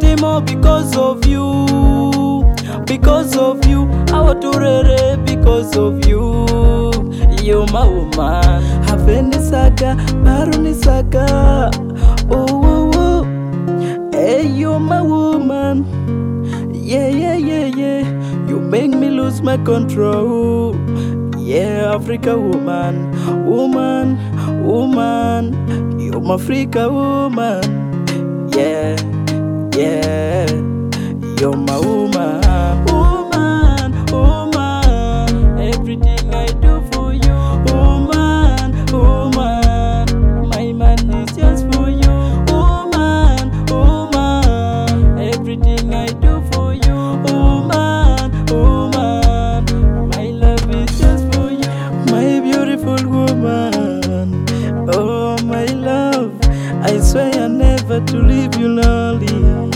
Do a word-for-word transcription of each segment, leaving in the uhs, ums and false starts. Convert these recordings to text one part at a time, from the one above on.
Timo because of you, because of you. I want to rere because of you. You're my woman. Havendi saga, baruni saga. Oh, oh, oh. Hey, you're my woman. Yeah, yeah, yeah, yeah. You make me lose my control. Yeah, Africa woman, woman, woman. You're my Africa woman. Yeah, yeah. You're my woman. Woman, woman. Everything I do for you. Woman, woman. My man is just for you. Woman, woman. Everything I do for you. Woman, woman. My love is just for you. My beautiful woman. Oh, my love. I swear never to leave you lonely.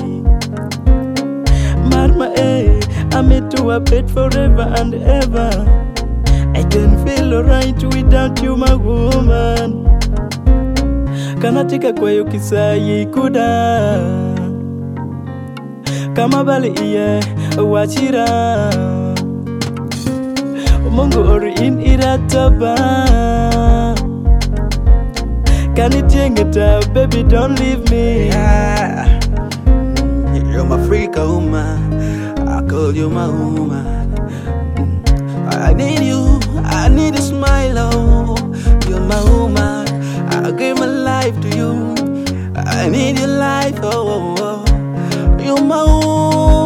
Marma, eh, I'm into a bed forever and ever. I can feel alright without you, my woman. Kanatika kwa yukisai kuda kama bali iye wachira Mungu ori in irataba Kanitiengeta, baby don't leave me. Yeah. You're my Africa woman, I call you my woman. I need you, I need a smile, oh. You're my woman, I give my life to you. I need your life, oh, oh, oh. You're my woman.